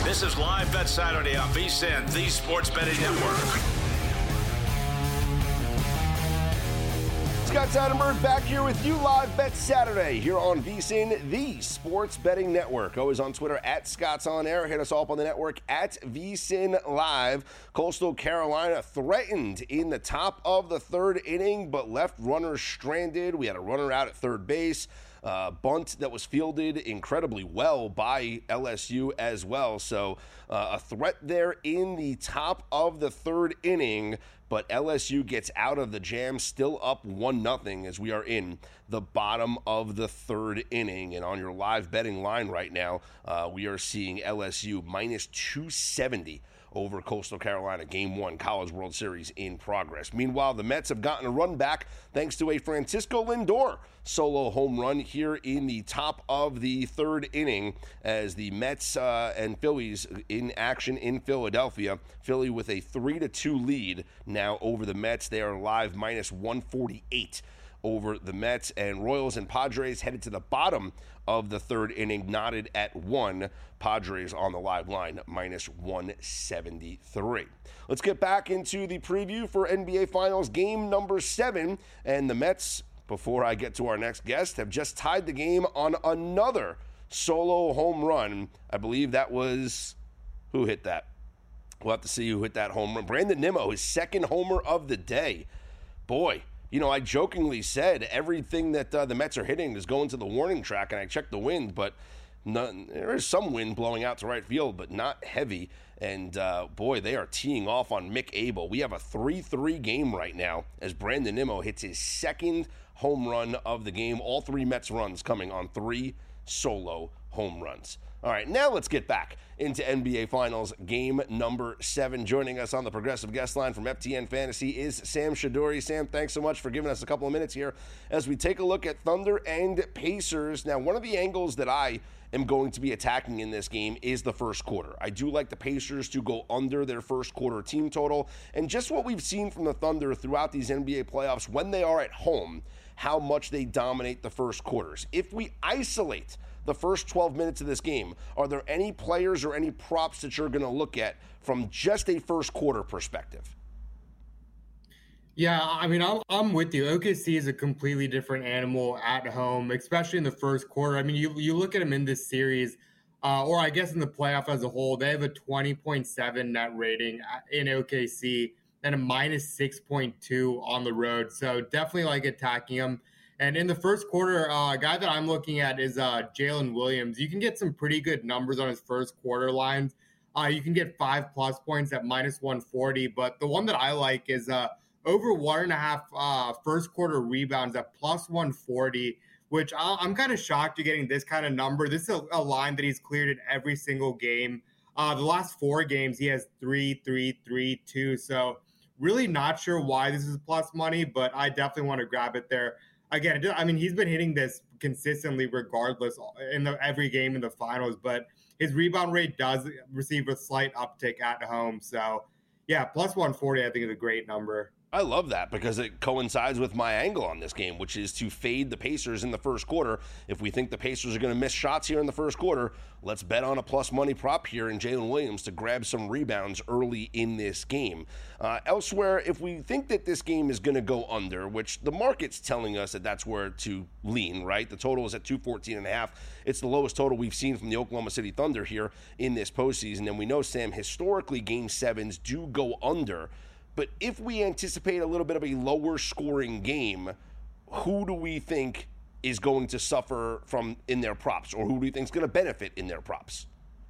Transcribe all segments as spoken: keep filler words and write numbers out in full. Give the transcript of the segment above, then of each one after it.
This is Live Bet Saturday on V S I N, the Sports Betting Network. Scott Seidenberg back here with you, Live Bet Saturday, here on V S I N, the Sports Betting Network. Always on Twitter, at Scott's On Air. Hit us all up on the network, at V S I N Live. Coastal Carolina threatened in the top of the third inning, but left runners stranded. We had a runner out at third base. Uh, bunt that was fielded incredibly well by L S U as well. So uh, a threat there in the top of the third inning, but L S U gets out of the jam, still up one nothing as we are in the bottom of the third inning. And on your live betting line right now, uh, we are seeing L S U minus two seventy over Coastal Carolina, Game one, College World Series in progress. Meanwhile, the Mets have gotten a run back thanks to a Francisco Lindor solo home run here in the top of the third inning as the Mets uh, and Phillies in action in Philadelphia. Philly with a three to two lead now over the Mets. They are live minus one forty-eight over the Mets, and Royals and Padres headed to the bottom of the third inning, knotted at one. Padres on the live line, minus one seventy-three. Let's get back into the preview for N B A Finals game number seven, and the Mets, before I get to our next guest, have just tied the game on another solo home run. I believe that was, who hit that? We'll have to see who hit that home run. Brandon Nimmo, his second homer of the day. Boy, you know, I jokingly said everything that uh, the Mets are hitting is going to the warning track, and I checked the wind, but none, there is some wind blowing out to right field, but not heavy. And, uh, boy, they are teeing off on Mick Abel. We have a three three game right now as Brandon Nimmo hits his second home run of the game. All three Mets runs coming on three solo home runs. All right, now let's get back into N B A Finals game number seven. Joining us on the Progressive Guest Line from F T N Fantasy is Sam Shaduri. Sam, thanks so much for giving us a couple of minutes here as we take a look at Thunder and Pacers. Now, one of the angles that I am going to be attacking in this game is the first quarter. I do like the Pacers to go under their first quarter team total, and just what we've seen from the Thunder throughout these N B A playoffs when they are at home, how much they dominate the first quarters. If we isolate the first twelve minutes of this game, are there any players or any props that you're going to look at from just a first quarter perspective? Yeah, I mean, I'm, I'm with you. O K C is a completely different animal at home, especially in the first quarter. I mean, you, you look at them in this series, uh, or I guess in the playoff as a whole, they have a twenty point seven net rating in O K C and a minus six point two on the road. So definitely like attacking them. And in the first quarter, uh, a guy that I'm looking at is uh, Jalen Williams. You can get some pretty good numbers on his first quarter lines. Uh, you can get five plus points at minus one forty. But the one that I like is uh, over one and a half uh, first quarter rebounds at plus one forty, which I- I'm kind of shocked you're getting this kind of number. This is a, a line that he's cleared in every single game. Uh, the last four games, he has three, three, three, two. So really not sure why this is plus money, but I definitely want to grab it there. Again, I mean, he's been hitting this consistently regardless in the, every game in the finals, but his rebound rate does receive a slight uptick at home. So, yeah, plus one forty, I think, is a great number. I love that because it coincides with my angle on this game, which is to fade the Pacers in the first quarter. If we think the Pacers are going to miss shots here in the first quarter, let's bet on a plus money prop here in Jalen Williams to grab some rebounds early in this game. Uh, elsewhere, if we think that this game is going to go under, which the market's telling us that that's where to lean, right? The total is at two fourteen and a half. It's the lowest total we've seen from the Oklahoma City Thunder here in this postseason. And we know, Sam, historically game sevens do go under. But if we anticipate a little bit of a lower scoring game, who do we think is going to suffer from in their props, or who do you think is going to benefit in their props?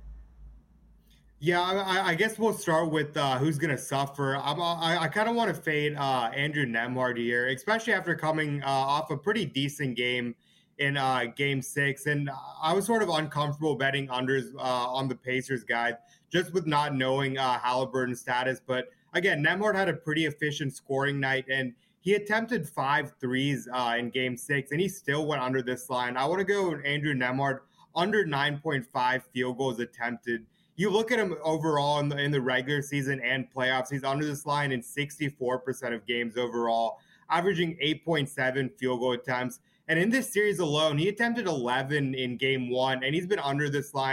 Yeah, I, I guess we'll start with uh, who's going to suffer. I'm, I, I kind of want to fade uh, Andrew Nembhard here, especially after coming uh, off a pretty decent game in uh, Game Six, and I was sort of uncomfortable betting unders uh, on the Pacers guide, just with not knowing uh, Halliburton's status, but again, Nembhard had a pretty efficient scoring night, and he attempted five threes uh, in Game Six, and he still went under this line. I want to go with Andrew Nembhard under nine point five field goals attempted. You look at him overall in the, in the regular season and playoffs, he's under this line in sixty-four percent of games overall, averaging eight point seven field goal attempts. And in this series alone, he attempted eleven in Game One, and he's been under this line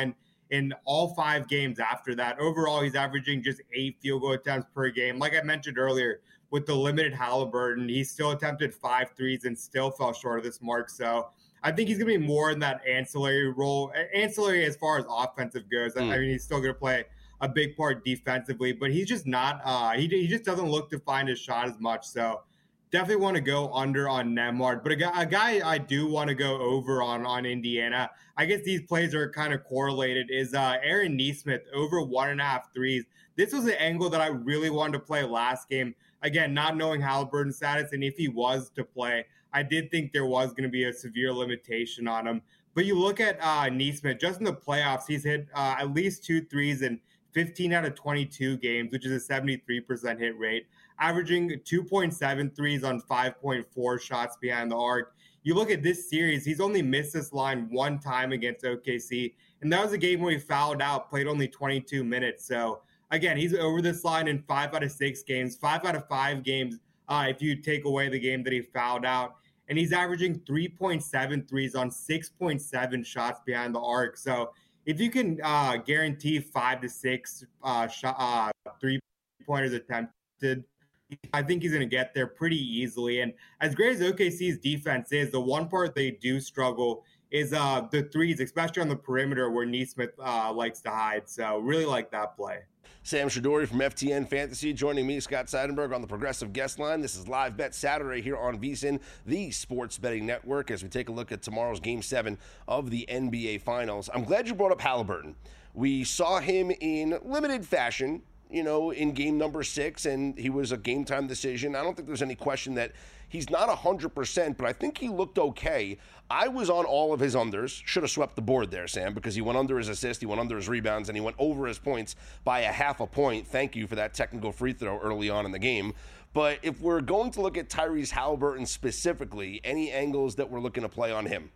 in all five games after that. Overall, he's averaging just eight field goal attempts per game. Like I mentioned earlier, with the limited Halliburton, he still attempted five threes and still fell short of this mark. So I think he's going to be more in that ancillary role, ancillary as far as offensive goes. Mm. I mean, he's still going to play a big part defensively, but he's just not, uh, he, he just doesn't look to find his shot as much. So definitely want to go under on Nembhard, but a guy, a guy I do want to go over on, on Indiana. I guess these plays are kind of correlated is uh, Aaron Nesmith over one and a half threes. This was an angle that I really wanted to play last game. Again, not knowing Halliburton's status, and if he was to play, I did think there was going to be a severe limitation on him. But you look at uh, Nesmith, just in the playoffs, he's hit uh, at least two threes in fifteen out of twenty-two games, which is a seventy-three percent hit rate, averaging two point seven threes on five point four shots behind the arc. You look at this series, he's only missed this line one time against O K C, and that was a game where he fouled out, played only twenty-two minutes. So, again, he's over this line in five out of six games, five out of five games uh, if you take away the game that he fouled out. And he's averaging three point seven threes on six point seven shots behind the arc. So if you can uh, guarantee five to six uh, shot, uh, three-pointers attempted, I think he's going to get there pretty easily. And as great as O K C's defense is, the one part they do struggle is uh, the threes, especially on the perimeter where Nesmith uh, likes to hide. So really like that play. Sam Shadori from F T N Fantasy joining me, Scott Seidenberg, on the Progressive Guest Line. This is Live Bet Saturday here on VSiN, the sports betting network, as we take a look at tomorrow's Game seven of the N B A Finals. I'm glad you brought up Halliburton. We saw him in limited fashion, you know, in game number six, and he was a game-time decision. I don't think there's any question that he's not one hundred percent, but I think he looked okay. I was on all of his unders. Should have swept the board there, Sam, because he went under his assist, he went under his rebounds, and he went over his points by a half a point. Thank you for that technical free throw early on in the game. But if we're going to look at Tyrese Halliburton specifically, any angles that we're looking to play on him?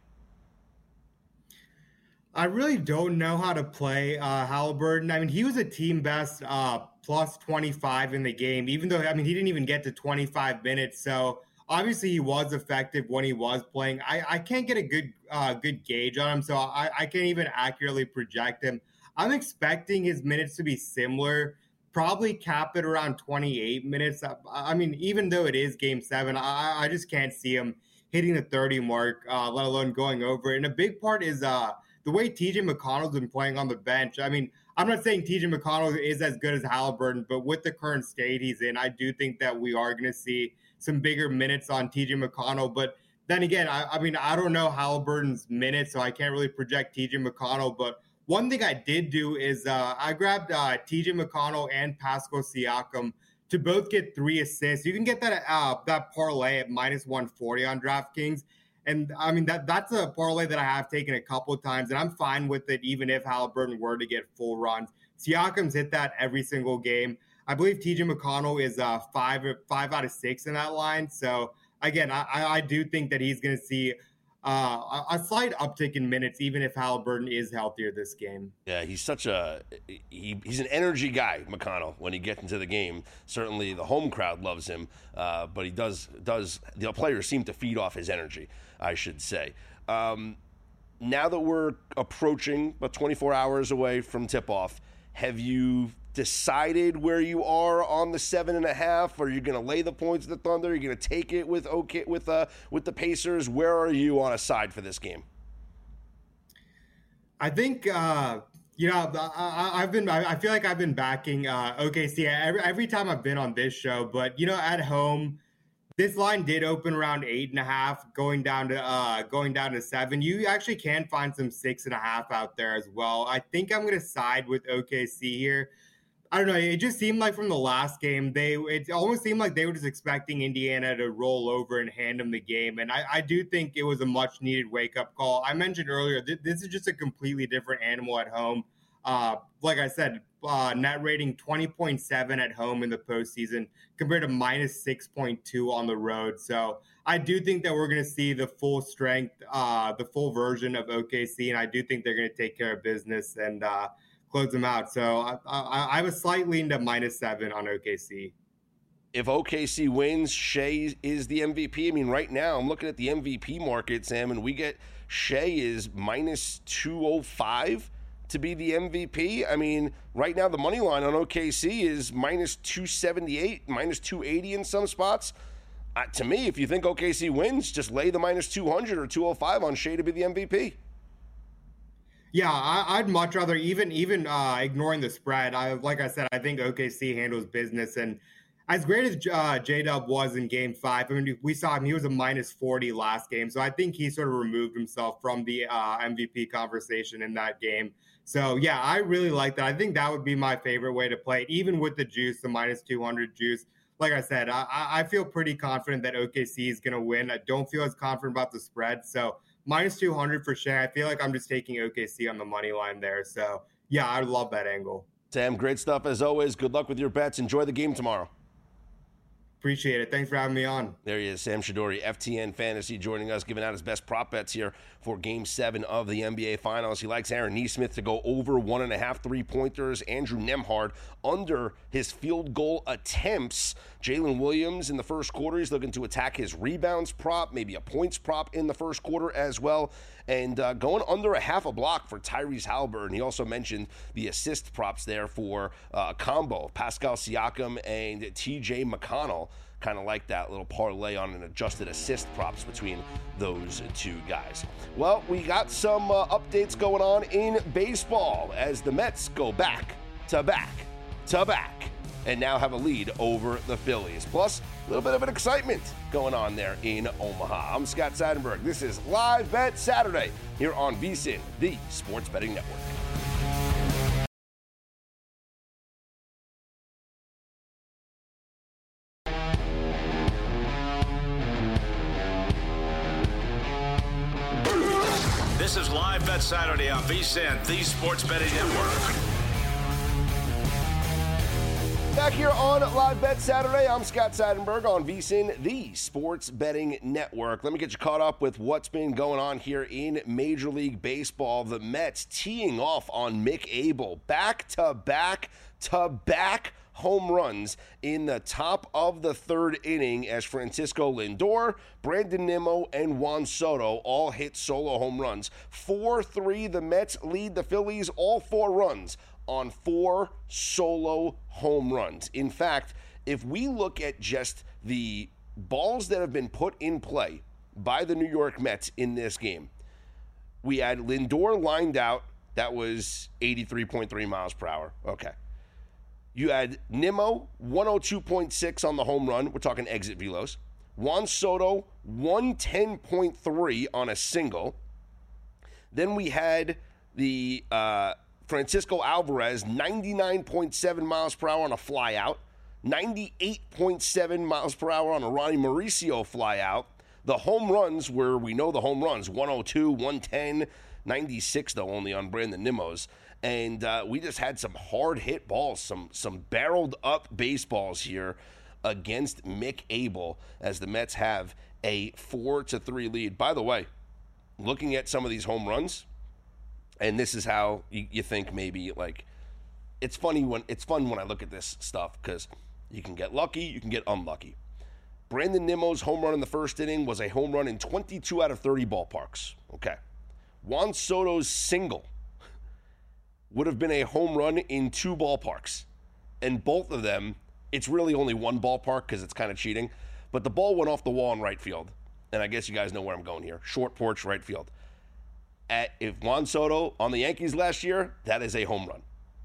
I really don't know how to play uh, Halliburton. I mean, he was a team best uh, plus twenty-five in the game, even though, I mean, he didn't even get to twenty-five minutes. So obviously he was effective when he was playing. I, I can't get a good uh, good gauge on him, so I, I can't even accurately project him. I'm expecting his minutes to be similar, probably cap it around twenty-eight minutes. I, I mean, even though it is game seven, I, I just can't see him hitting the thirty mark, uh, let alone going over it. And a big part is uh, the way T J McConnell's been playing on the bench. I mean, I'm not saying T J McConnell is as good as Halliburton, but with the current state he's in, I do think that we are going to see some bigger minutes on T J McConnell. But then again, I, I mean, I don't know Halliburton's minutes, so I can't really project T J McConnell. But one thing I did do is uh, I grabbed uh, T J McConnell and Pascal Siakam to both get three assists. You can get that uh, that parlay at minus one forty on DraftKings. And, I mean, that that's a parlay that I have taken a couple of times, and I'm fine with it even if Halliburton were to get full runs. Siakam's hit that every single game. I believe T J McConnell is uh, five, five out of six in that line. So, again, I, I do think that he's going to see uh, a slight uptick in minutes, even if Halliburton is healthier this game. Yeah, he's such a he, he's an energy guy, McConnell, when he gets into the game. Certainly the home crowd loves him, uh, but he does does the players seem to feed off his energy, I should say. Um, now that we're approaching about twenty-four hours away from tip-off, have you decided where you are on the seven and a half? Are you going to lay the points with the Thunder? Are you going to take it with okay with uh with the Pacers? Where are you on a side for this game? I think uh, you know I, I've been I feel like I've been backing uh, O K C every every time I've been on this show, but you know at home, this line did open around eight and a half, going down to uh, going down to seven. You actually can find some six and a half out there as well. I think I'm going to side with O K C here. I don't know. It just seemed like from the last game, they it almost seemed like they were just expecting Indiana to roll over and hand them the game. And I, I do think it was a much needed wake up call. I mentioned earlier, th- this is just a completely different animal at home. Uh, like I said, uh, net rating twenty point seven at home in the postseason compared to minus six point two on the road. So I do think that we're going to see the full strength, uh, the full version of O K C. And I do think they're going to take care of business and, uh, close them out. So I, I, I have a slight lean to minus seven on O K C. If O K C wins, Shea is the M V P. I mean, right now I'm looking at the M V P market, Sam, and we get Shea is minus two oh five to be the M V P? I mean, right now the money line on O K C is minus two seventy-eight, minus two eighty in some spots. Uh, to me, if you think O K C wins, just lay the minus two hundred or two oh five on Shea to be the M V P. Yeah, I, I'd much rather, even even uh, ignoring the spread, I like I said, I think O K C handles business. And as great as uh, J-Dub was in game five, I mean, we saw him, he was a minus forty last game. So I think he sort of removed himself from the uh, M V P conversation in that game. So, yeah, I really like that. I think that would be my favorite way to play it, even with the juice, the minus two hundred juice. Like I said, I, I feel pretty confident that O K C is going to win. I don't feel as confident about the spread. So minus two hundred for Shea. I feel like I'm just taking O K C on the money line there. So, yeah, I love that angle. Sam, great stuff as always. Good luck with your bets. Enjoy the game tomorrow. Appreciate it. Thanks for having me on. There he is, Sam Shadori, F T N Fantasy, joining us, giving out his best prop bets here for Game seven of the N B A Finals. He likes Aaron Nesmith to go over one and a half three-pointers. Andrew Nembhard under his field goal attempts. Jalen Williams in the first quarter, he's looking to attack his rebounds prop, maybe a points prop in the first quarter as well. And uh, going under a half a block for Tyrese Haliburton. He also mentioned the assist props there for uh, combo, Pascal Siakam and T J McConnell. Kind of like that little parlay on an adjusted assist props between those two guys. Well, we got some uh, updates going on in baseball as the Mets go back to back to back and now have a lead over the Phillies. Plus, a little bit of an excitement going on there in Omaha. I'm Scott Seidenberg. This is Live Bet Saturday here on VSiN, the Sports Betting Network. This is Live Bet Saturday on VSiN, the Sports Betting Network. Back here on Live Bet Saturday, I'm Scott Seidenberg on VSiN, the Sports Betting Network. Let me get you caught up with what's been going on here in Major League Baseball. The Mets teeing off on Mick Abel. Back-to-back to back home runs in the top of the third inning as Francisco Lindor, Brandon Nimmo, and Juan Soto all hit solo home runs. four three, the Mets lead the Phillies all four runs on four solo home runs. In fact, if we look at just the balls that have been put in play by the New York Mets in this game, we had Lindor lined out. That was eighty-three point three miles per hour. Okay. You had Nimmo, one oh two point six on the home run. We're talking exit velos. Juan Soto, one ten point three on a single. Then we had the uh, Francisco Alvarez, ninety-nine point seven miles per hour on a flyout. ninety-eight point seven miles per hour on a Ronnie Mauricio flyout. The home runs were, we know the home runs, one oh two, one ten, ninety-six though only on Brandon Nimmo's. And uh, we just had some hard hit balls, some some barreled up baseballs here against Mick Abel as the Mets have a four to three lead. By the way, looking at some of these home runs, and this is how you, you think maybe like it's funny when it's fun when I look at this stuff because you can get lucky, you can get unlucky. Brandon Nimmo's home run in the first inning was a home run in twenty-two out of thirty ballparks. Okay. Juan Soto's single would have been a home run in two ballparks. And both of them, it's really only one ballpark because it's kind of cheating. But the ball went off the wall in right field. And I guess you guys know where I'm going here. Short porch, right field. At, if Juan Soto on the Yankees last year, that is a home run.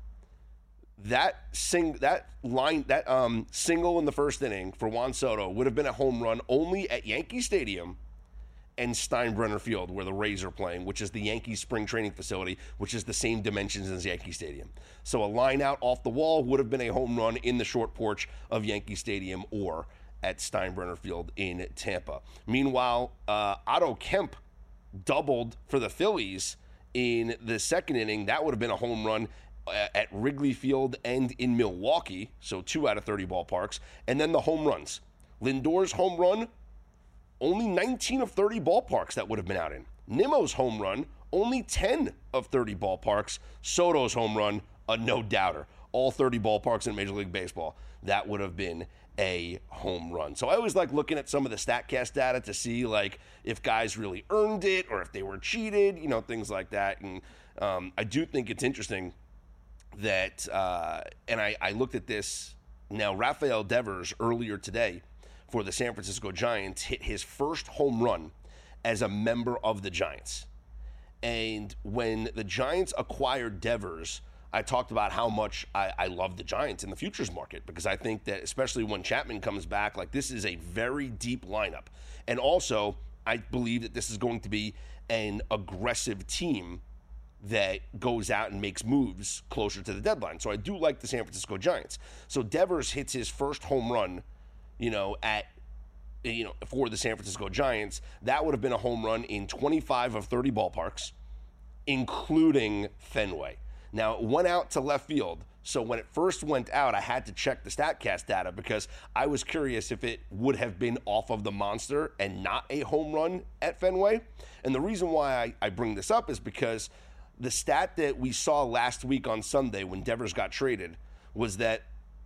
That sing that line that um, single in the first inning for Juan Soto would have been a home run only at Yankee Stadium and Steinbrenner Field, where the Rays are playing, which is the Yankees spring training facility, which is the same dimensions as Yankee Stadium. So a line out off the wall would have been a home run in the short porch of Yankee Stadium or at Steinbrenner Field in Tampa. Meanwhile, uh, Otto Kemp doubled for the Phillies in the second inning. That would have been a home run at Wrigley Field and in Milwaukee, so two out of thirty ballparks. And then the home runs. Lindor's home run, only nineteen of thirty ballparks that would have been out in. Nimmo's home run, only ten of thirty ballparks. Soto's home run, a no-doubter. All thirty ballparks in Major League Baseball. That would have been a home run. So I always like looking at some of the StatCast data to see like if guys really earned it or if they were cheated, you know, things like that. And Um, I do think it's interesting that, uh, and I, I looked at this now, Rafael Devers earlier today for the San Francisco Giants hit his first home run as a member of the Giants. And when the Giants acquired Devers, I talked about how much I, I love the Giants in the futures market, because I think that especially when Chapman comes back, like this is a very deep lineup. And also, I believe that this is going to be an aggressive team that goes out and makes moves closer to the deadline. So I do like the San Francisco Giants. So Devers hits his first home run, you know, at you know, for the San Francisco Giants. That would have been a home run in twenty-five of thirty ballparks, including Fenway. Now, it went out to left field. So when it first went out, I had to check the StatCast data because I was curious if it would have been off of the monster and not a home run at Fenway. And the reason why I, I bring this up is because the stat that we saw last week on Sunday when Devers got traded was that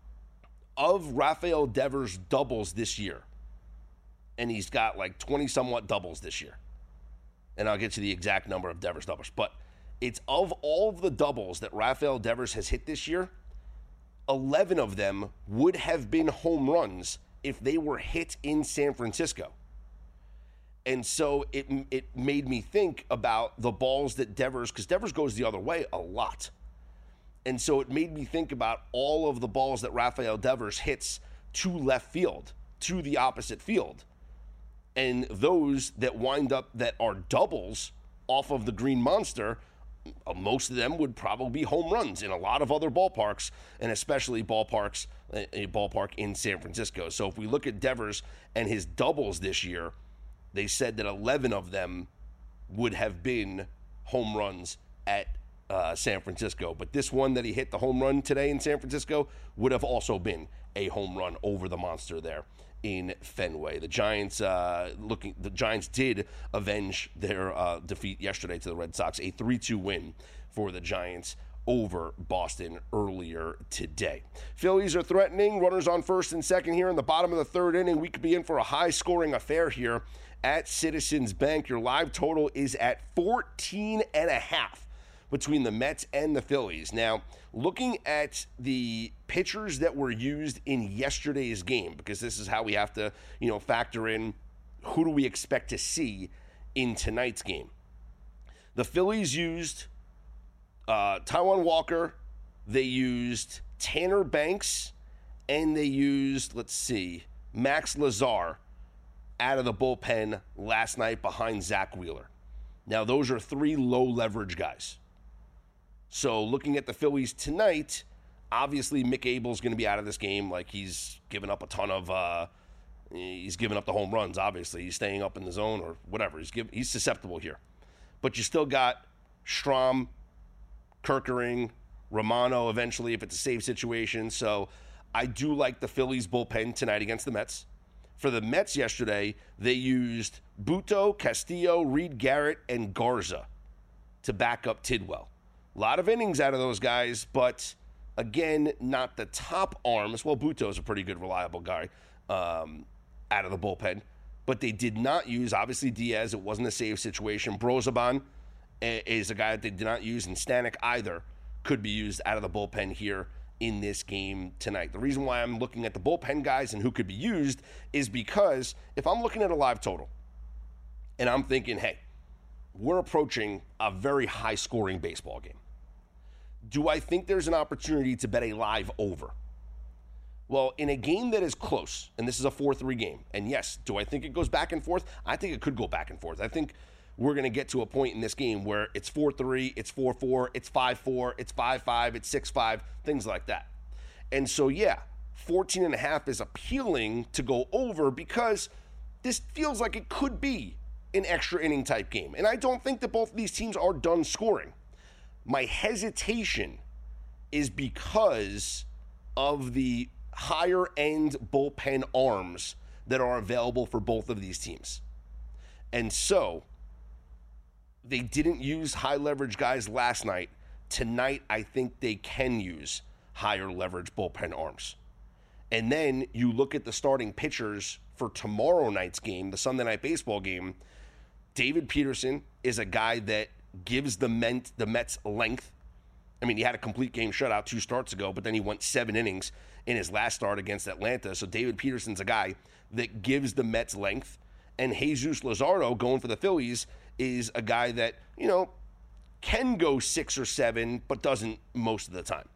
of Rafael Devers' doubles this year, and he's got like twenty-somewhat doubles this year, and I'll get you the exact number of Devers doubles, but it's of all of the doubles that Rafael Devers has hit this year, eleven of them would have been home runs if they were hit in San Francisco. And so it it made me think about the balls that Devers, because Devers goes the other way a lot. And so it made me think about all of the balls that Rafael Devers hits to left field, to the opposite field. And those that wind up that are doubles off of the Green Monster, most of them would probably be home runs in a lot of other ballparks, and especially ballparks, a ballpark in San Francisco. So if we look at Devers and his doubles this year, they said that eleven of them would have been home runs at uh, San Francisco. But this one that he hit, the home run today in San Francisco, would have also been a home run over the monster there in Fenway. The Giants uh, looking. The Giants did avenge their uh, defeat yesterday to the Red Sox, a three two win for the Giants over Boston earlier today. Phillies are threatening. Runners on first and second here in the bottom of the third inning. We could be in for a high-scoring affair here at Citizens Bank. Your live total is at fourteen and a half between the Mets and the Phillies. Now, looking at the pitchers that were used in yesterday's game, because this is how we have to, you know, factor in who do we expect to see in tonight's game. The Phillies used uh, Taijuan Walker, they used Tanner Banks, and they used, let's see, Max Lazar out of the bullpen last night behind Zach Wheeler. Now, those are three low-leverage guys. So looking at the Phillies tonight, obviously Mick Abel's going to be out of this game. Like, he's given up a ton of uh, – he's given up the home runs, obviously. He's staying up in the zone or whatever. He's give, he's susceptible here. But you still got Strahm, Kerkering, Romano eventually if it's a save situation. So I do like the Phillies bullpen tonight against the Mets. For the Mets yesterday, they used Buto, Castillo, Reed Garrett, and Garza to back up Tidwell. A lot of innings out of those guys, but again, not the top arms. Well, Buto's a pretty good, reliable guy um, out of the bullpen, but they did not use, obviously, Diaz. It wasn't a save situation. Brozoban is a guy that they did not use, and Stanek either could be used out of the bullpen here in this game tonight. The reason why I'm looking at the bullpen guys and who could be used is because if I'm looking at a live total and I'm thinking, hey, we're approaching a very high-scoring baseball game. Do I think there's an opportunity to bet a live over? Well, in a game that is close, and this is a four three game, and yes, do I think it goes back and forth? I think it could go back and forth. I think we're going to get to a point in this game where it's four three, it's four four, it's five four, it's five five, it's six five, things like that. And so, yeah, fourteen and a half is appealing to go over because this feels like it could be an extra inning type game. And I don't think that both of these teams are done scoring. My hesitation is because of the higher end bullpen arms that are available for both of these teams. And so they didn't use high leverage guys last night. Tonight, I think they can use higher leverage bullpen arms. And then you look at the starting pitchers for tomorrow night's game, the Sunday Night Baseball game. David Peterson is a guy that gives the, Met, the Mets length. I mean, he had a complete game shutout two starts ago, but then he went seven innings in his last start against Atlanta. So David Peterson's a guy that gives the Mets length. And Jesus Luzardo going for the Phillies is a guy that, you know, can go six or seven, but doesn't most of the time.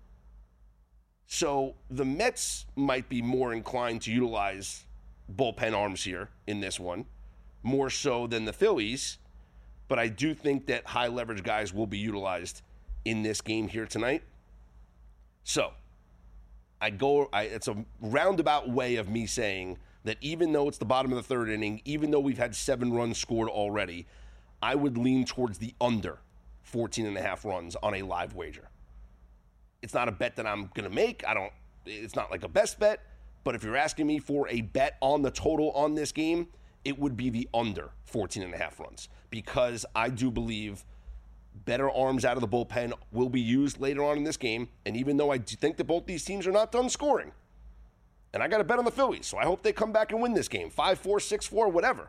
So the Mets might be more inclined to utilize bullpen arms here in this one, more so than the Phillies. But I do think that high leverage guys will be utilized in this game here tonight. So I go, I, it's a roundabout way of me saying that even though it's the bottom of the third inning, even though we've had seven runs scored already, I would lean towards the under fourteen and a half runs on a live wager. It's not a bet that I'm going to make. I don't, it's not like a best bet, but if you're asking me for a bet on the total on this game, it would be the under fourteen and a half runs, because I do believe better arms out of the bullpen will be used later on in this game. And even though I do think that both these teams are not done scoring, and I got to bet on the Phillies, so I hope they come back and win this game, five four, six four, whatever.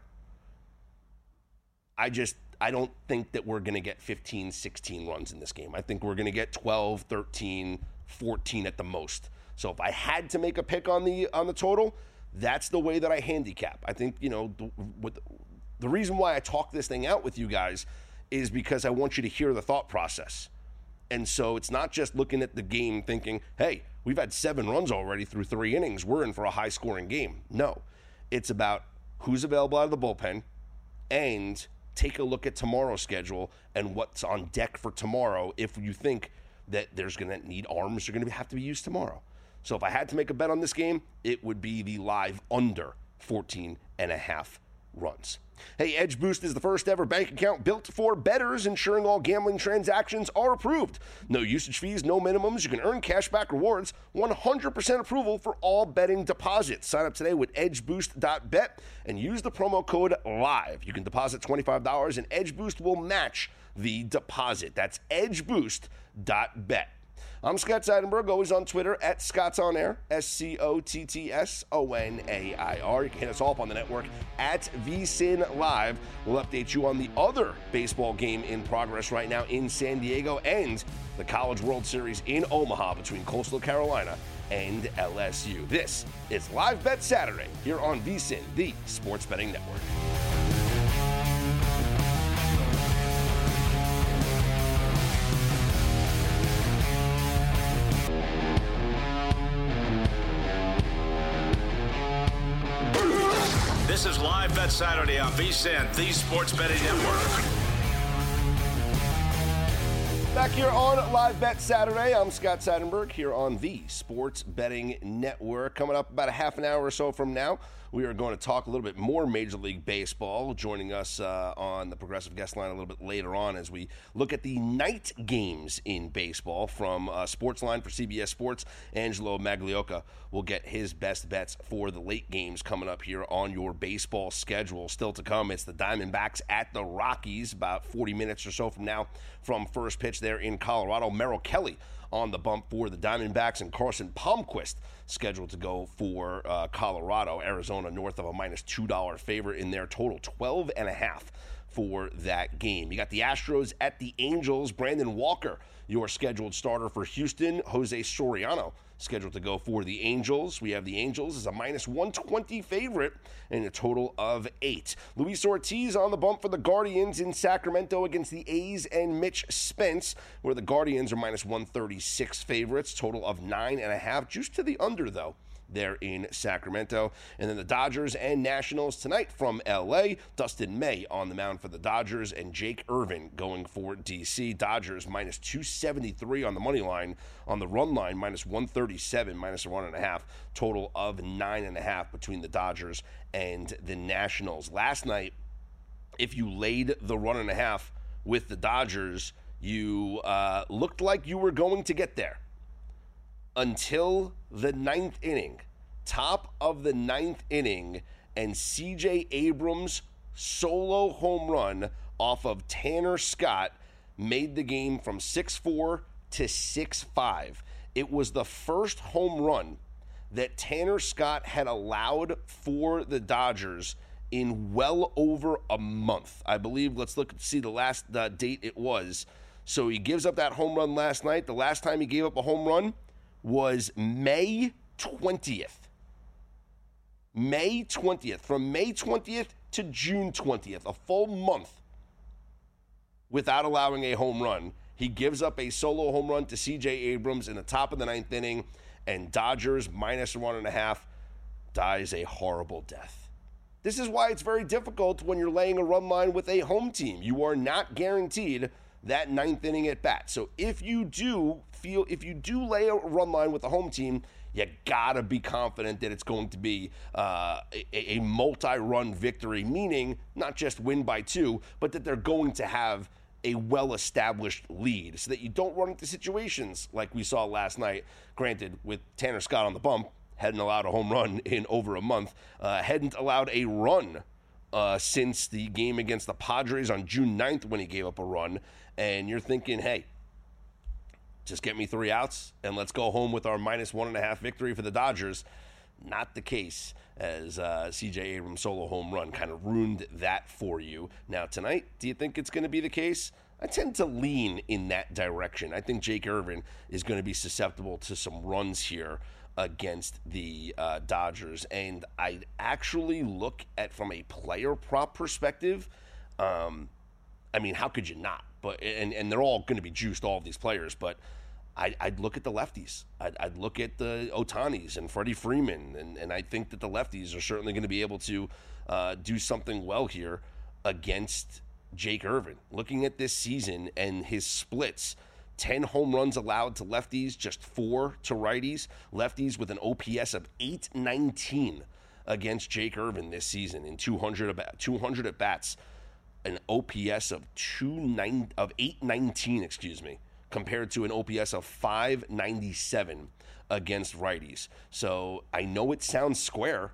I just, I don't think that we're going to get fifteen, sixteen runs in this game. I think we're going to get twelve, thirteen, fourteen at the most. So if I had to make a pick on the on the total, that's the way that I handicap. I think, you know, the, with, the reason why I talk this thing out with you guys is because I want you to hear the thought process. And so it's not just looking at the game thinking, hey, we've had seven runs already through three innings. We're in for a high-scoring game. No. It's about who's available out of the bullpen and take a look at tomorrow's schedule and what's on deck for tomorrow if you think that there's going to need arms are going to have to be used tomorrow. So if I had to make a bet on this game, it would be the live under fourteen and a half runs. Hey, Edge Boost is the first ever bank account built for bettors, ensuring all gambling transactions are approved. No usage fees, no minimums. You can earn cashback rewards, one hundred percent approval for all betting deposits. Sign up today with edge boost dot bet and use the promo code LIVE. You can deposit twenty-five dollars and Edge Boost will match the deposit. That's edge boost dot bet. I'm Scott Seidenberg, always on Twitter at Scott's On Air, S C O T T S O N A I R. You can hit us all up on the network at V S I N Live. We'll update you on the other baseball game in progress right now in San Diego and the College World Series in Omaha between Coastal Carolina and L S U. This is Live Bet Saturday here on V S I N, the Sports Betting Network. This is Live Bet Saturday on V S I N, the Sports Betting Network. Back here on Live Bet Saturday, I'm Scott Seidenberg here on the Sports Betting Network. Coming up about a half an hour or so from now, we are going to talk a little bit more Major League Baseball. Joining us uh, on the Progressive Guest Line a little bit later on as we look at the night games in baseball from uh, Sportsline for C B S Sports. Angelo Maglioca will get his best bets for the late games coming up here on your baseball schedule. Still to come, it's the Diamondbacks at the Rockies about forty minutes or so from now from first pitch there in Colorado. Merrill Kelly on the bump for the Diamondbacks, and Carson Palmquist scheduled to go for uh, Colorado. Arizona north of a minus two dollar favorite in their total, twelve and a half for that game. You got the Astros at the Angels. Brandon Walker, your scheduled starter for Houston. Jose Soriano scheduled to go for the Angels. We have the Angels as a minus one twenty favorite and a total of eight. Luis Ortiz on the bump for the Guardians in Sacramento against the A's and Mitch Spence, where the Guardians are minus one thirty-six favorites, total of nine and a half, juice to the under though there in Sacramento. And then the Dodgers and Nationals tonight from L A. Dustin May on the mound for the Dodgers and Jake Irvin going for D C. Dodgers minus two seventy-three on the money line. On the run line, minus one thirty-seven, minus a one and a half. Total of nine and a half between the Dodgers and the Nationals. Last night, if you laid the run and a half with the Dodgers, you uh, looked like you were going to get there. Until the ninth inning, top of the ninth inning, and C J Abrams' solo home run off of Tanner Scott made the game from six four to six five. It was the first home run that Tanner Scott had allowed for the Dodgers in well over a month. I believe, let's look see the last uh, date it was. So he gives up that home run last night. The last time he gave up a home run was May twentieth. May twentieth. From May twentieth to June twentieth, a full month without allowing a home run. He gives up a solo home run to C J Abrams in the top of the ninth inning, and Dodgers minus one and a half dies a horrible death. This is why it's very difficult when you're laying a run line with a home team. You are not guaranteed that ninth inning at bat. So if you do feel, if you do lay a run line with a home team, you gotta be confident that it's going to be uh, a, a multi-run victory, meaning not just win by two, but that they're going to have a well-established lead so that you don't run into situations like we saw last night, granted, with Tanner Scott on the bump, hadn't allowed a home run in over a month, uh, hadn't allowed a run uh, since the game against the Padres on June ninth when he gave up a run, and you're thinking, hey, just get me three outs and let's go home with our minus one and a half victory for the Dodgers. Not the case, as uh, C J Abrams' solo home run kind of ruined that for you. Now, tonight, do you think it's going to be the case? I tend to lean in that direction. I think Jake Irvin is going to be susceptible to some runs here against the uh, Dodgers. And I actually look at, from a player prop perspective, um, I mean, how could you not? But and, and they're all going to be juiced, all of these players, but I, I'd look at the lefties. I'd, I'd look at the Ohtanis and Freddie Freeman, and, and I think that the lefties are certainly going to be able to uh, do something well here against Jake Irvin. Looking at this season and his splits, ten home runs allowed to lefties, just four to righties. Lefties with an O P S of eight nineteen against Jake Irvin this season in two hundred at bats. An O P S of two nine of eight nineteen, excuse me, compared to an O P S of five ninety-seven against righties. So I know it sounds square,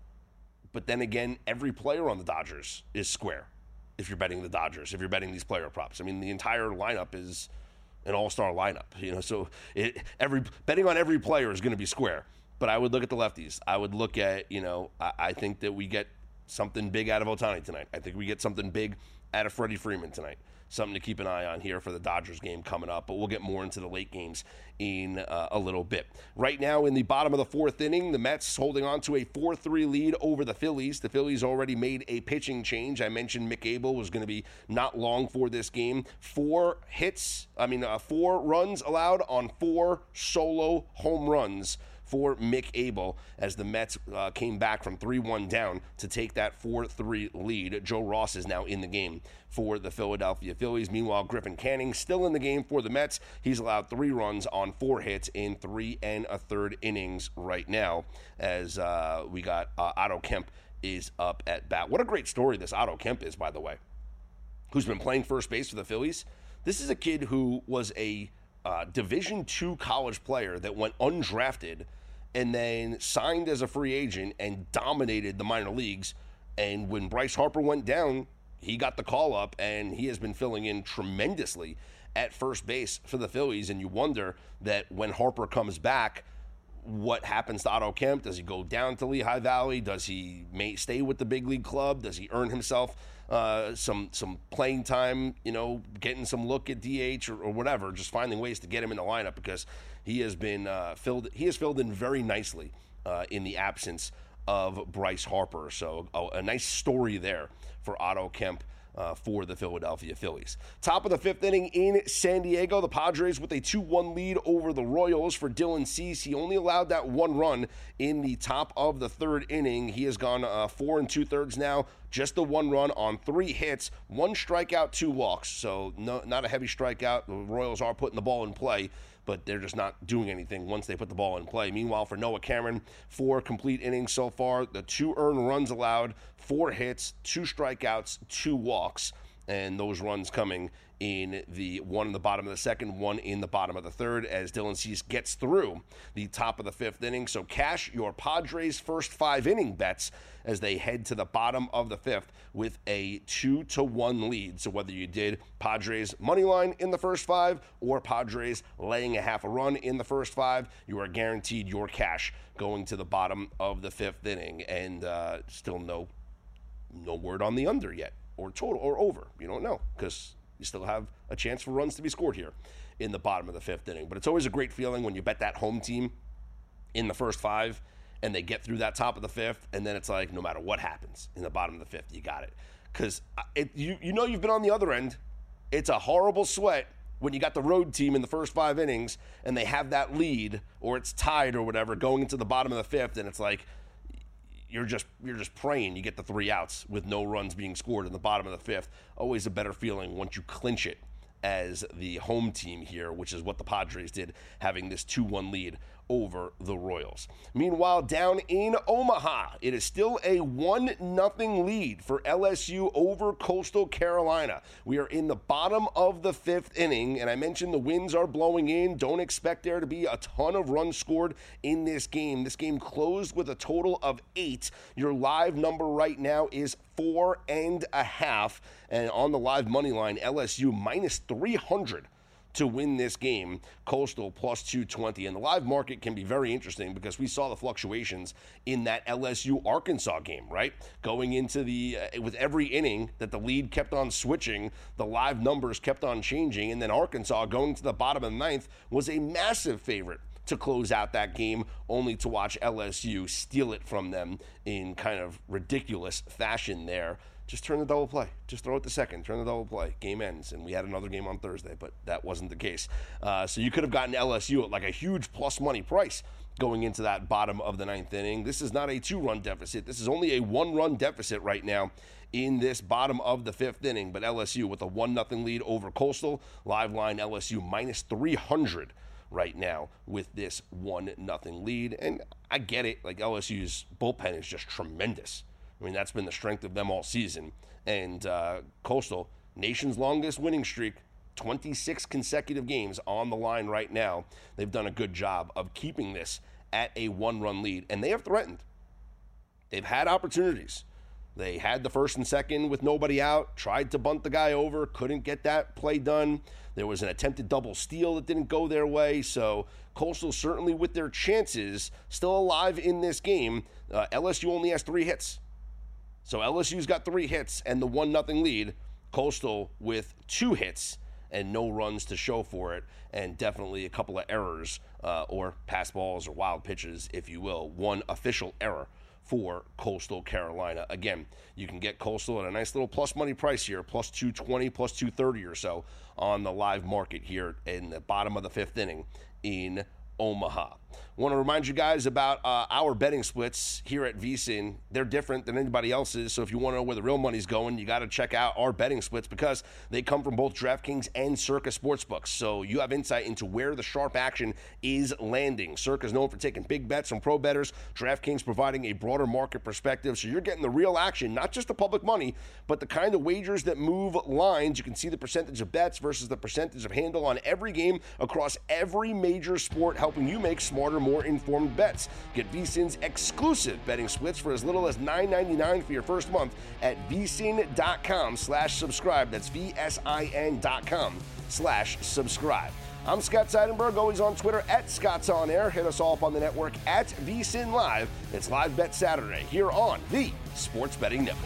but then again, every player on the Dodgers is square. If you're betting the Dodgers, if you're betting these player props, I mean, the entire lineup is an all-star lineup. You know, so it, every betting on every player is going to be square. But I would look at the lefties. I would look at, you know, I, I think that we get something big out of Ohtani tonight. I think we get something big out of Freddie Freeman tonight. Something to keep an eye on here for the Dodgers game coming up, but we'll get more into the late games in uh, a little bit. Right now, in the bottom of the fourth inning, the Mets holding on to a four three lead over the Phillies. The Phillies already made a pitching change. I mentioned Mick Abel was going to be not long for this game. Four hits, I mean, uh, four runs allowed on four solo home runs for Mick Abel as the Mets uh, came back from three one down to take that four three lead. Joe Ross is now in the game for the Philadelphia Phillies. Meanwhile, Griffin Canning still in the game for the Mets. He's allowed three runs on four hits in three and a third innings right now as uh, we got uh, Otto Kemp is up at bat. What a great story this Otto Kemp is, by the way, who's been playing first base for the Phillies. This is a kid who was a uh, Division two college player that went undrafted and then signed as a free agent and dominated the minor leagues. And when Bryce Harper went down, he got the call up, and he has been filling in tremendously at first base for the Phillies. And you wonder that when Harper comes back, what happens to Otto Kemp? Does he go down to Lehigh Valley? Does he may stay with the big league club? Does he earn himself uh, some some playing time, you know, getting some look at D H or, or whatever, just finding ways to get him in the lineup because he has been uh, filled. He has filled in very nicely uh, in the absence of Bryce Harper. So a, a nice story there for Otto Kemp uh, for the Philadelphia Phillies. Top of the fifth inning in San Diego, the Padres with a two one lead over the Royals. For Dylan Cease, he only allowed that one run in the top of the third inning. He has gone uh, four and two thirds now, just the one run on three hits, one strikeout, two walks. So no, not a heavy strikeout. The Royals are putting the ball in play, but they're just not doing anything once they put the ball in play. Meanwhile, for Noah Cameron, four complete innings so far, the two earned runs allowed, four hits, two strikeouts, two walks, and those runs coming in the one in the bottom of the second, one in the bottom of the third as Dylan Cease gets through the top of the fifth inning. So cash your Padres' first five inning bets as they head to the bottom of the fifth with a two to one lead. So whether you did Padres money line in the first five or Padres laying a half a run in the first five, you are guaranteed your cash going to the bottom of the fifth inning. And uh, still no no word on the under yet, or total, or over. You don't know, because you still have a chance for runs to be scored here in the bottom of the fifth inning. But it's always a great feeling when you bet that home team in the first five and they get through that top of the fifth, and then it's like, no matter what happens in the bottom of the fifth, you got it. Because it, you, you know you've been on the other end. It's a horrible sweat when you got the road team in the first five innings and they have that lead, or it's tied or whatever, going into the bottom of the fifth, and it's like you're just you're just praying you get the three outs with no runs being scored in the bottom of the fifth. Always a better feeling once you clinch it as the home team here, which is what the Padres did, having this two one lead over the Royals. Meanwhile, down in Omaha, it is still a one nothing lead for L S U over Coastal Carolina. We are in the bottom of the fifth inning, and I mentioned the winds are blowing in. Don't expect there to be a ton of runs scored in this game. This game closed with a total of eight. Your live number right now is four and a half, and on the live money line, L S U minus three hundred to win this game, Coastal plus two twenty. And the live market can be very interesting because we saw the fluctuations in that L S U-Arkansas game, right? Going into the, uh, with every inning that the lead kept on switching, the live numbers kept on changing, and then Arkansas going to the bottom of the ninth was a massive favorite to close out that game, only to watch L S U steal it from them in kind of ridiculous fashion there. Just turn the double play. Just throw it to second. Turn the double play. Game ends. And we had another game on Thursday, but that wasn't the case. Uh, so you could have gotten L S U at like a huge plus money price going into that bottom of the ninth inning. This is not a two-run deficit. This is only a one-run deficit right now in this bottom of the fifth inning. But L S U with a one nothing lead over Coastal. Live line L S U minus three hundred right now with this one nothing lead. And I get it. Like, L S U's bullpen is just tremendous. I mean, that's been the strength of them all season. And uh, Coastal, nation's longest winning streak, twenty-six consecutive games on the line right now. They've done a good job of keeping this at a one-run lead, and they have threatened. They've had opportunities. They had the first and second with nobody out, tried to bunt the guy over, couldn't get that play done. There was an attempted double steal that didn't go their way. So Coastal certainly with their chances still alive in this game. Uh, L S U only has three hits. So L S U's got three hits and the one nothing lead. Coastal with two hits and no runs to show for it, and definitely a couple of errors uh, or pass balls or wild pitches, if you will. One official error for Coastal Carolina. Again, you can get Coastal at a nice little plus money price here, plus two twenty, plus two thirty or so on the live market here in the bottom of the fifth inning in Omaha. Want to remind you guys about uh, our betting splits here at V S I N. They're different than anybody else's, so if you want to know where the real money's going, you got to check out our betting splits because they come from both DraftKings and Circa Sportsbooks, so you have insight into where the sharp action is landing. Circa is known for taking big bets from pro bettors, DraftKings providing a broader market perspective, so you're getting the real action, not just the public money, but the kind of wagers that move lines. You can see the percentage of bets versus the percentage of handle on every game across every major sport, helping you make smarter, more informed bets. Get V S I N's exclusive betting splits for as little as nine ninety-nine for your first month at vsin.com slash subscribe. That's V-S-I-N dot com slash subscribe. I'm Scott Seidenberg, always on Twitter at Scott's On Air. Hit us all up on the network at V S I N Live. It's Live Bet Saturday here on the Sports Betting Network.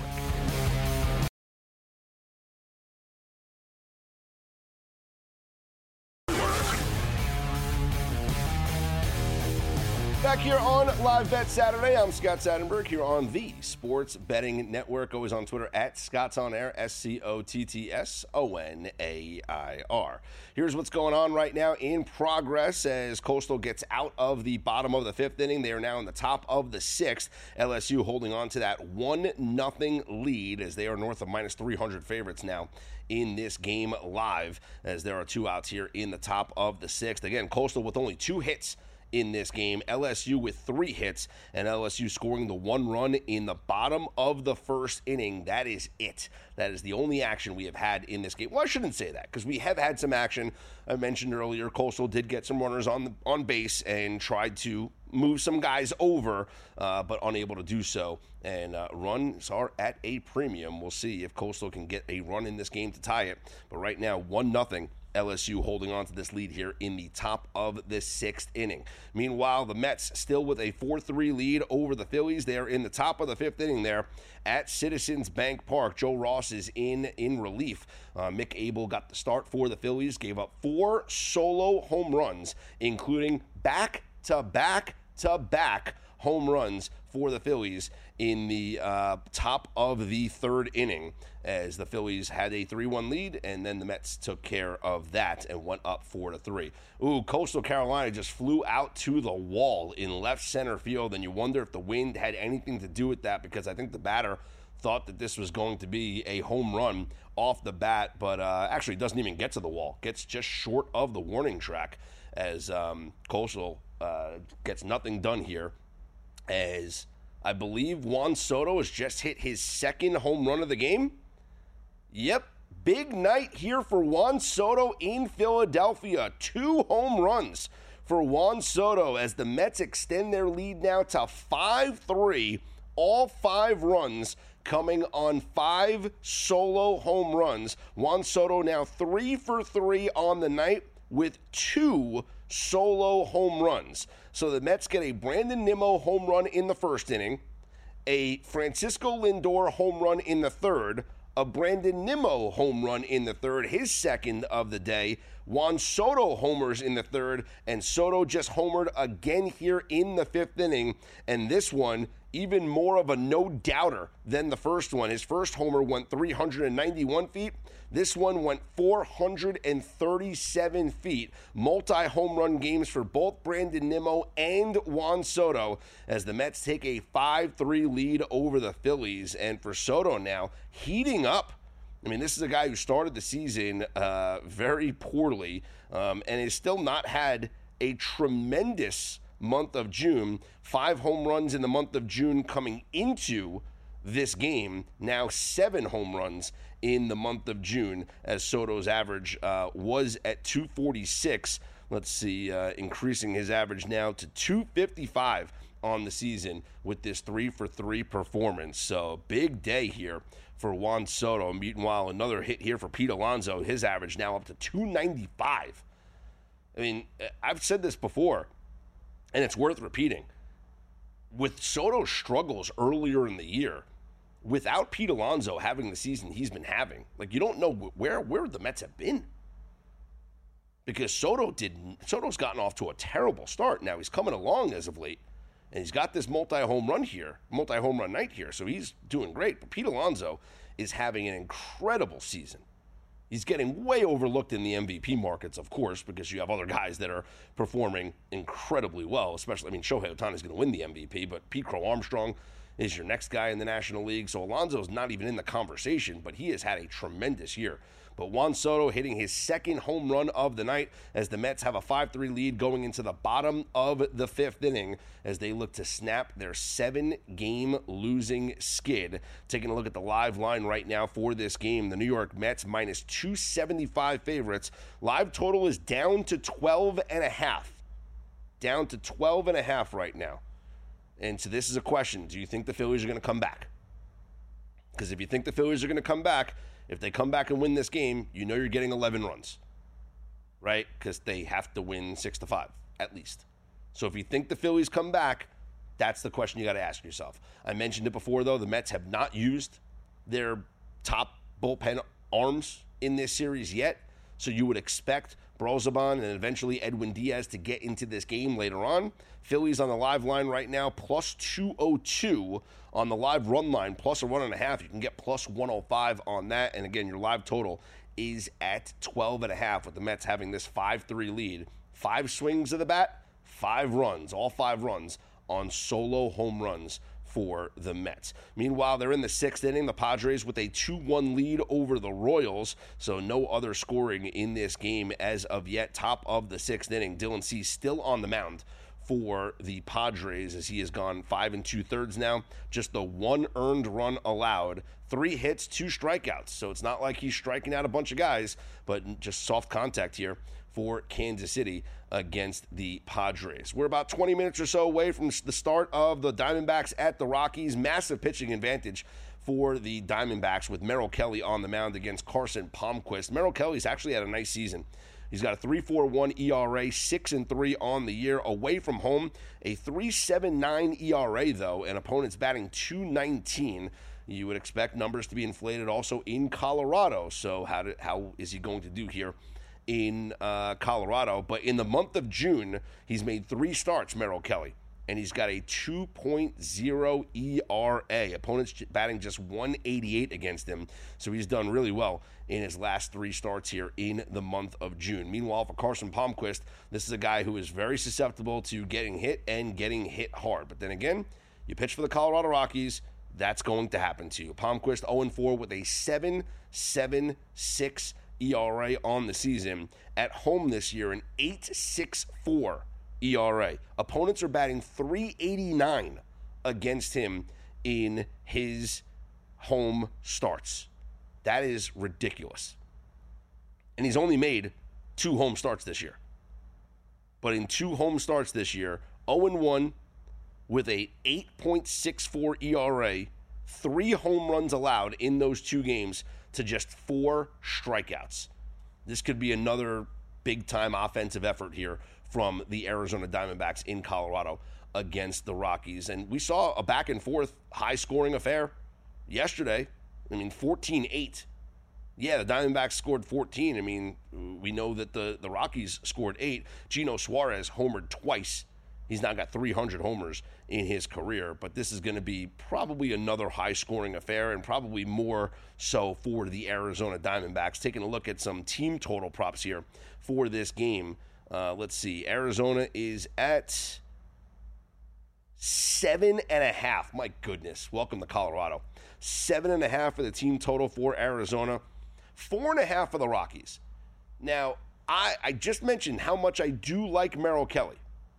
Back here on Live Bet Saturday, I'm Scott Seidenberg here on the Sports Betting Network. Always on Twitter at Scott's On Air, S C O T T S O N A I R. Here's what's going on right now in progress as Coastal gets out of the bottom of the fifth inning. They are now in the top of the sixth. L S U holding on to that one nothing lead as they are north of minus three hundred favorites now in this game live as there are two outs here in the top of the sixth. Again, Coastal with only two hits in this game, L S U with three hits, and L S U scoring the one run in the bottom of the first inning. That is it. That is the only action we have had in this game. Well, I shouldn't say that because we have had some action. I mentioned earlier, Coastal did get some runners on the, on base and tried to move some guys over, uh, but unable to do so. And uh, runs are at a premium. We'll see if Coastal can get a run in this game to tie it. But right now, one nothing. L S U holding on to this lead here in the top of the sixth inning. Meanwhile, the Mets still with a four three lead over the Phillies. They are in the top of the fifth inning there at Citizens Bank Park. Joe Ross is in in relief. Uh, Mick Abel got the start for the Phillies, gave up four solo home runs, including back-to-back-to-back home runs for the Phillies in the uh, top of the third inning, as the Phillies had a three one lead, and then the Mets took care of that and went up four to three. Ooh, Coastal Carolina just flew out to the wall in left center field, and you wonder if the wind had anything to do with that, because I think the batter thought that this was going to be a home run off the bat, but uh, actually doesn't even get to the wall. Gets just short of the warning track, as um, Coastal uh, gets nothing done here, as I believe Juan Soto has just hit his second home run of the game. Yep, big night here for Juan Soto in Philadelphia. Two home runs for Juan Soto as the Mets extend their lead now to five three. All five runs coming on five solo home runs. Juan Soto now three for three on the night with two solo home runs. So the Mets get a Brandon Nimmo home run in the first inning, a Francisco Lindor home run in the third, a Brandon Nimmo home run in the third, his second of the day. Juan Soto homers in the third, and Soto just homered again here in the fifth inning. And this one, even more of a no-doubter than the first one. His first homer went three hundred ninety-one feet. This one went four hundred thirty-seven feet. Multi-home run games for both Brandon Nimmo and Juan Soto as the Mets take a five three lead over the Phillies. And for Soto now, heating up. I mean, this is a guy who started the season uh, very poorly um, and has still not had a tremendous month of June. Five home runs in the month of June coming into this game. Now seven home runs in the month of June, as Soto's average uh, was at two forty-six. Let's see, uh, increasing his average now to two fifty-five on the season with this three for three performance. So big day here for Juan Soto. Meanwhile, another hit here for Pete Alonso. His average now up to two ninety-five. I mean, I've said this before, and it's worth repeating. With Soto's struggles earlier in the year, without Pete Alonso having the season he's been having, like, you don't know where where the Mets have been. Because Soto did Soto's gotten off to a terrible start. Now he's coming along as of late, and he's got this multi-home run here, multi-home run night here, so he's doing great. But Pete Alonso is having an incredible season. He's getting way overlooked in the M V P markets, of course, because you have other guys that are performing incredibly well, especially, I mean, Shohei Ohtani is going to win the M V P, but Pete Crow Armstrong is your next guy in the National League. So Alonso's not even in the conversation, but he has had a tremendous year. But Juan Soto hitting his second home run of the night as the Mets have a five three lead going into the bottom of the fifth inning as they look to snap their seven-game losing skid. Taking a look at the live line right now for this game, the New York Mets minus two seventy-five favorites. Live total is down to twelve and a half. Down to twelve and a half right now. And so this is a question. Do you think the Phillies are going to come back? Because if you think the Phillies are going to come back, if they come back and win this game, you know you're getting eleven runs, right? Because they have to win six to five, at least. So if you think the Phillies come back, that's the question you got to ask yourself. I mentioned it before, though. The Mets have not used their top bullpen arms in this series yet. So you would expect Braziban and eventually Edwin Diaz to get into this game later on. Phillies on the live line right now, plus two oh two. On the live run line, plus a run and a half. You can get plus one oh five on that. And again, your live total is at twelve and a half with the Mets having this five three lead. Five swings of the bat, five runs, all five runs on solo home runs for the Mets. Meanwhile, they're in the sixth inning. The Padres with a two one lead over the Royals, so no other scoring in this game as of yet. Top of the sixth inning, Dylan Cease still on the mound for the Padres as he has gone five and two-thirds now. Just the one earned run allowed. Three hits, two strikeouts. So it's not like he's striking out a bunch of guys, but just soft contact here for Kansas City against the Padres. We're about twenty minutes or so away from the start of the Diamondbacks at the Rockies. Massive pitching advantage for the Diamondbacks with Merrill Kelly on the mound against Carson Palmquist. Merrill Kelly's actually had a nice season. He's got a three point four one E R A, six and three on the year. Away from home, a three point seven nine E R A, though, and opponents batting two nineteen. You would expect numbers to be inflated also in Colorado. So how, do, how is he going to do here in uh, Colorado? But in the month of June, he's made three starts, Merrill Kelly, and he's got a two point oh E R A. Opponents batting just one eighty-eight against him, so he's done really well in his last three starts here in the month of June. Meanwhile, for Carson Palmquist, this is a guy who is very susceptible to getting hit and getting hit hard. But then again, you pitch for the Colorado Rockies, that's going to happen to you. Palmquist oh and four with a seven point seven six E R A on the season. At home this year, an eight point six four E R A. Opponents are batting three eighty-nine against him in his home starts. That is ridiculous. And he's only made two home starts this year. But in two home starts this year, oh and one with a eight point six four E R A, three home runs allowed in those two games to just four strikeouts. This could be another big-time offensive effort here from the Arizona Diamondbacks in Colorado against the Rockies. And we saw a back-and-forth high-scoring affair yesterday. I mean, fourteen eight. Yeah, the Diamondbacks scored fourteen. I mean, we know that the, the Rockies scored eight. Gino Suarez homered twice. He's now got three hundred homers in his career, but this is going to be probably another high-scoring affair and probably more so for the Arizona Diamondbacks. Taking a look at some team total props here for this game. Uh, let's see. Arizona is at seven and a half. My goodness. Welcome to Colorado. Seven and a half for the team total for Arizona. Four and a half for the Rockies. Now, I, I just mentioned how much I do like Merrill Kelly.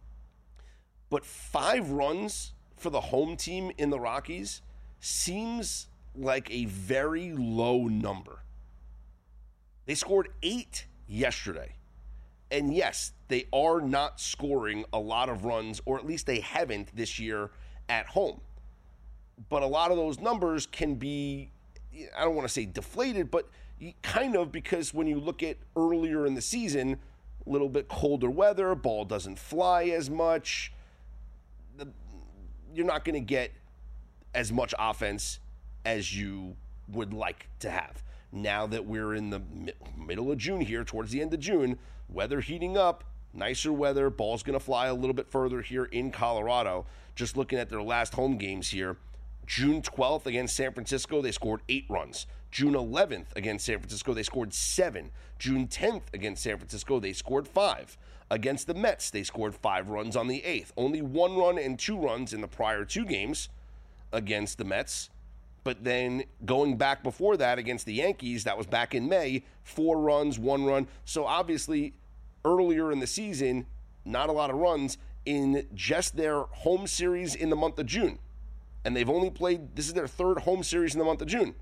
But five runs for the home team in the Rockies seems like a very low number. They scored eight yesterday. And yes, they are not scoring a lot of runs, or at least they haven't this year at home. But a lot of those numbers can be, I don't want to say deflated, but kind of, because when you look at earlier in the season, a little bit colder weather, ball doesn't fly as much. The, you're not going to get as much offense as you would like to have. Now that we're in the mi- middle of June here, towards the end of June, weather heating up, nicer weather, ball's going to fly a little bit further here in Colorado. Just looking at their last home games here, June twelfth against San Francisco, they scored eight runs. June eleventh against San Francisco, they scored seven. June tenth against San Francisco, they scored five. Against the Mets, they scored five runs on the eighth. Only one run and two runs in the prior two games against the Mets. But then going back before that against the Yankees, that was back in May, four runs, one run. So obviously, earlier in the season, not a lot of runs in just their home series in the month of June. And they've only played, this is their third home series in the month of June.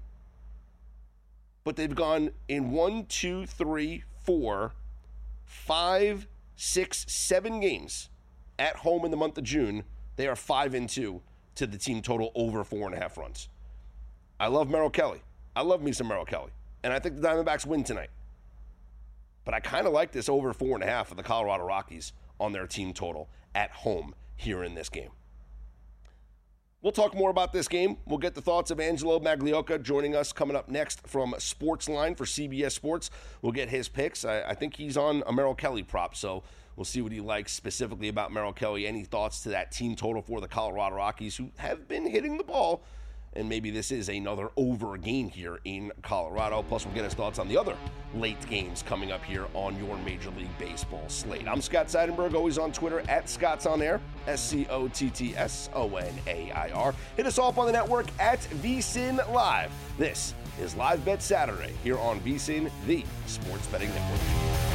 But they've gone in one, two, three, four, five, six, seven games at home in the month of June. They are five and two to the team total over four and a half runs. I love Merrill Kelly. I love me some Merrill Kelly. And I think the Diamondbacks win tonight. But I kind of like this over four and a half of the Colorado Rockies on their team total at home here in this game. We'll talk more about this game. We'll get the thoughts of Angelo Maglioka joining us coming up next from Sportsline for C B S Sports. We'll get his picks. I, I think he's on a Merrill Kelly prop, so we'll see what he likes specifically about Merrill Kelly. Any thoughts to that team total for the Colorado Rockies, who have been hitting the ball, and maybe this is another over game here in Colorado. Plus, we'll get his thoughts on the other late games coming up here on your Major League Baseball slate. I'm Scott Seidenberg, always on Twitter at Scott's On Air, S C O T T S O N A I R. Hit us off on the network at V S I N Live. This is Live Bet Saturday here on V S I N, the Sports Betting Network.